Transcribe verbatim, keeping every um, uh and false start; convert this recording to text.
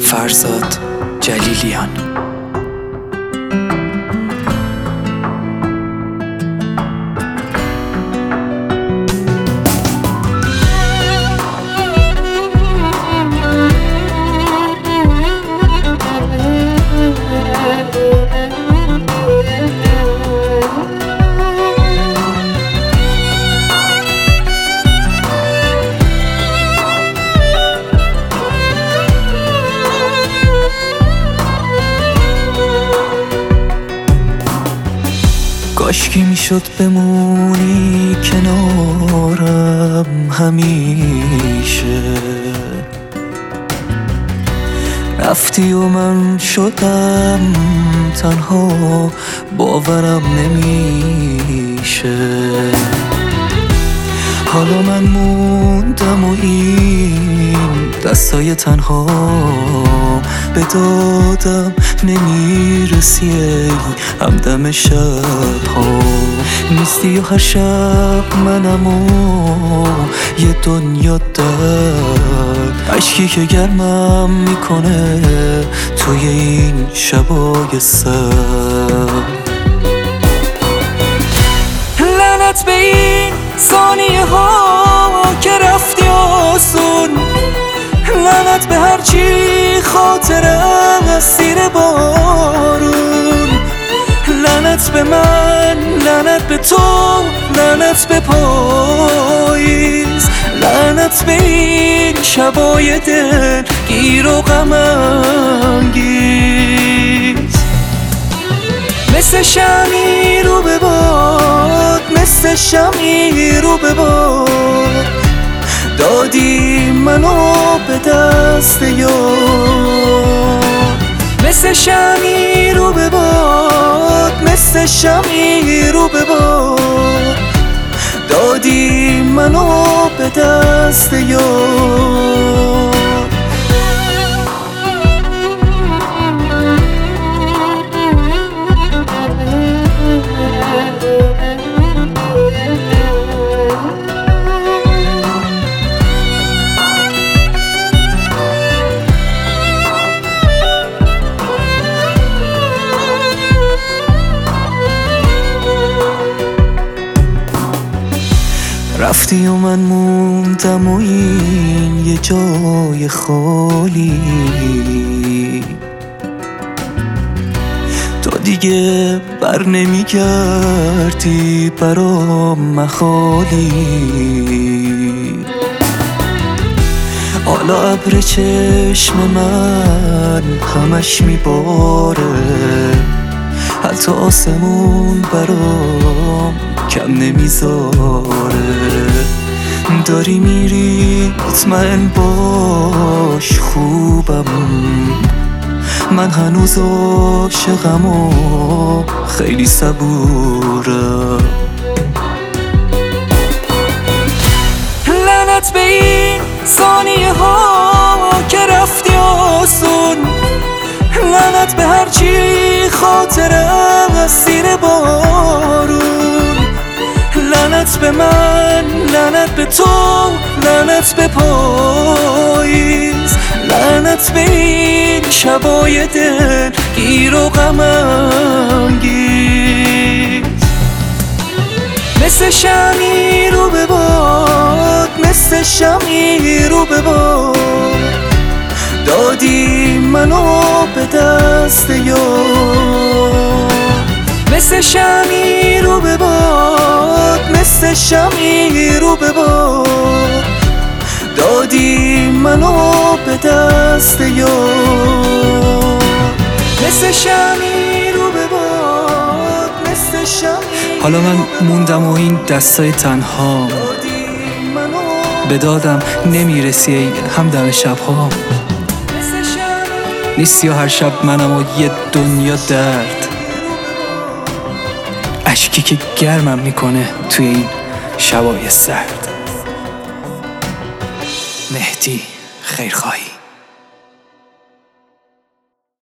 فرزاد جلیلیان. کاشکی میشد بمونی کنارم همیشه، رفتی و من شدم تنها، باورم نمیشه. حالا من موندم و این دستای تنها به دادم نمیرسی، ای همدم شبها نیستی و هر شب منم و یه دنیا درد، عشقی که گرمم میکنه توی این شبای سرد. لعنت به این ثانیه ها که رفتی آسون، لعنت به هرچی خاطرم از سیر بارون، لعنت به من، لعنت به تو، لعنت به پاییز، لعنت به این شبای دل گیر و غم انگیز. مثل شمعی رو به باد، مثل شمعی رو به باد، دادی منو به دست یار. مثل شمعی رو به باد، مثل شمعی رو به باد، دادی منو به دست یار. رفتی و من موندم و این یه جای خالی، تو دیگه بر نمیگردی برام مخالی. حالا ابر چشم من همش میباره، حتی آسمون برام کم نمیذاره. داری میری مطمئن باش خوبم، من هنوز عاشقم و خیلی صبورم. لعنت به این ثانیه ها که رفتی آسون، لعنت به هرچی خاطرم از سیر بارون، لعنت به من، لعنت به تو، لعنت به پاییز، لعنت به این شبای دل گیر و غم انگیز. مثل شمعی رو به باد، مثل شمعی رو به باد، دادی منو به دست یار. مثل شمعی رو به باد، مثل شمعی رو به باد، دادی منو به دست یار. مثل شمعی رو به باد، مثل شمعی. حالا من موندم و این دستای تنها به دادم نمیرسی، ای همدم شبها نیستی و هر شب منم و یه دنیا درد، عشقی که گرمم میکنه توی این شبای سرد. مهدی خیرخواهی.